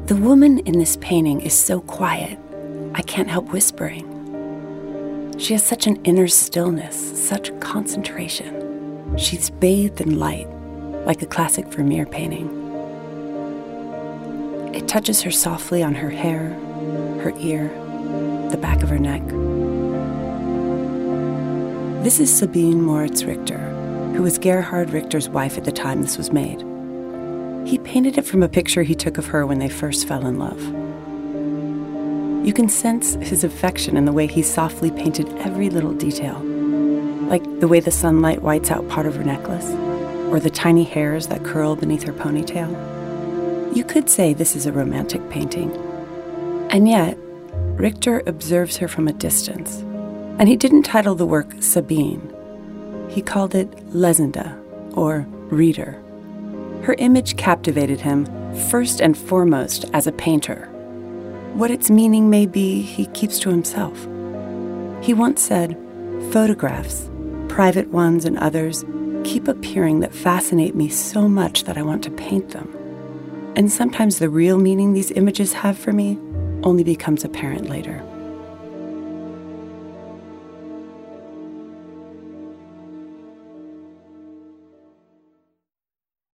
The woman in this painting is so quiet, I can't help whispering. She has such an inner stillness, such concentration. She's bathed in light, like a classic Vermeer painting. It touches her softly on her hair, her ear, the back of her neck. This is Sabine Moritz Richter, who was Gerhard Richter's wife at the time this was made. He painted it from a picture he took of her when they first fell in love. You can sense his affection in the way he softly painted every little detail, like the way the sunlight whites out part of her necklace, or the tiny hairs that curl beneath her ponytail. You could say this is a romantic painting. And yet, Richter observes her from a distance. And he didn't title the work Sabine. He called it Lesende, or Reader. Her image captivated him first and foremost as a painter. What its meaning may be, he keeps to himself. He once said, "Photographs, private ones and others, keep appearing that fascinate me so much that I want to paint them. And sometimes the real meaning these images have for me only becomes apparent later."